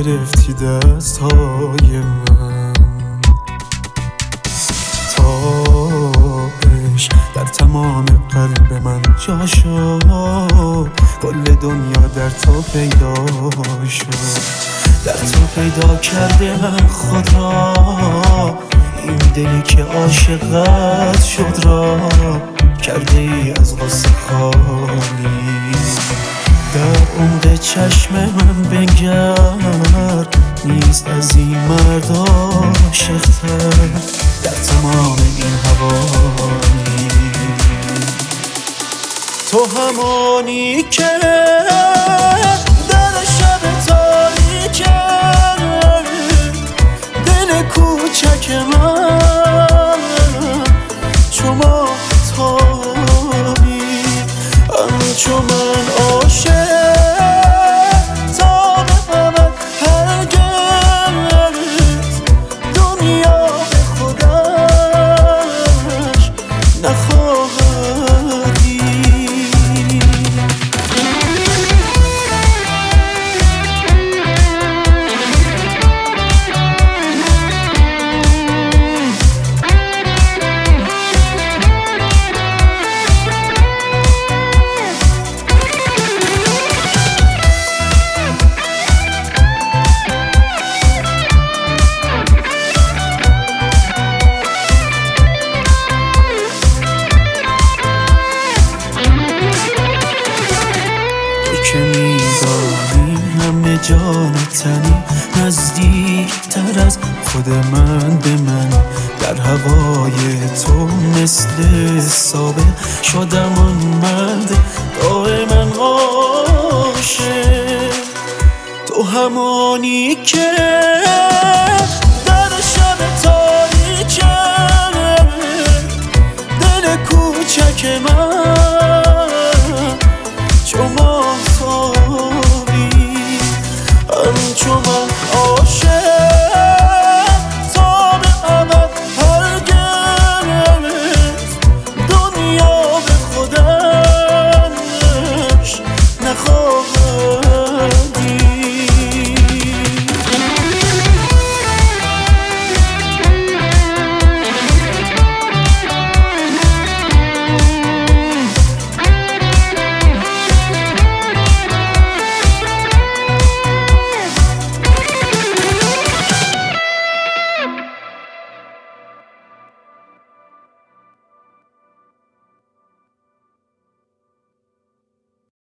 گرفتی دستای من، تابش در تمام قلب من جا شد، کل دنیا در تو پیدا شد، در تو پیدا کردم خدا، این دلی که عاشقت شد را کرده ای از غصه خالی. در عمق چشم من بنگر، نیست از این مرد عاشق‌تر در تمام این حوالی. تو همانی که در شب تاریکه دل کوچک من چو ماهتابی، همچو من عاشق تا به ابد هرگز دنیا به خودش نخواهد دید. که میدانی همه جان تنی نزدیکتر از خود من به من، در هوای تو مثل سابق شدم آن مرد دائما عاشق. تو همانی که